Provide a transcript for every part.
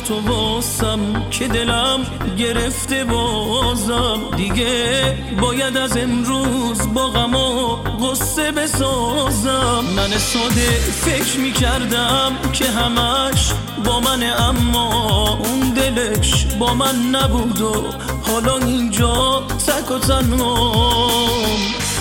تو واسم که دلم گرفته بازم. دیگه باید از امروز با غم و غصه بسازم. من ساده فکر میکردم که همش با منه، اما اون دلش با من نبود و حالا اینجا تک و تنهام.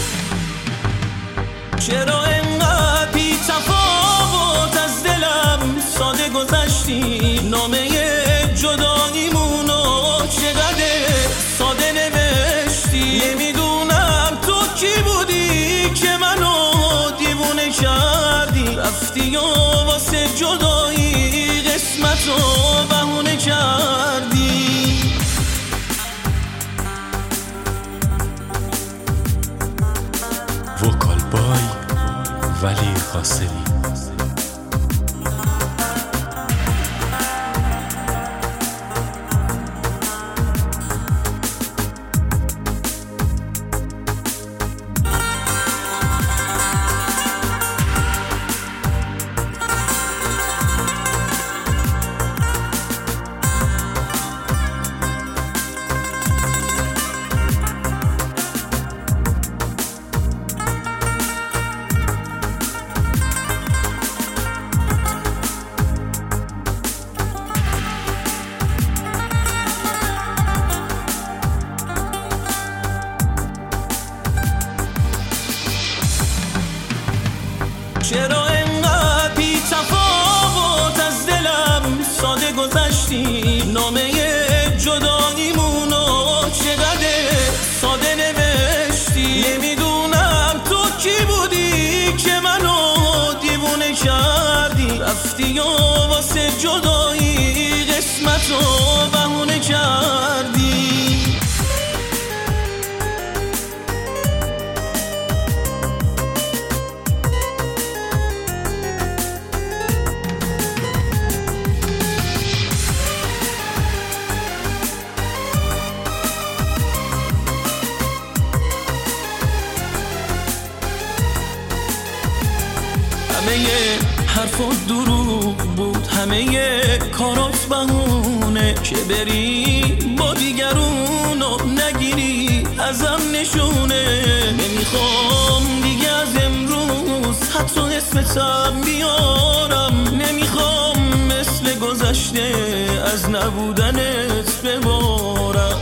چرا انقدر بی تفاوت از دلم ساده گذشتی؟ نامه جداییمونو چقدر ساده نوشتی. نمیدونم تو کی بودی که منو دیوونه کردی. رفتی و واسه جدایی قسمتو بهونه کردی. وکال بای ولی قاسمی. چرا انقدر بی تفاوت از دلم ساده گذشتی؟ نامه جداییمونو چقدر ساده نوشتی. نمیدونم تو کی بودی که منو دیوونه کردی. رفتی و واسه جدایی قسمتو بهونه کردی. همه حرفات دروغ بود، همه کارات بهونه که بری با دیگرونو نگیری ازم نشونه. نمیخوام دیگه از امروز حتی اسمتم بیارم. نمیخوام مثل گذشته از نبودنت ببارم.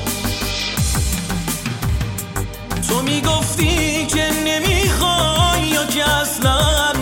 تو میگفتی که نمیخوای یا که اصلا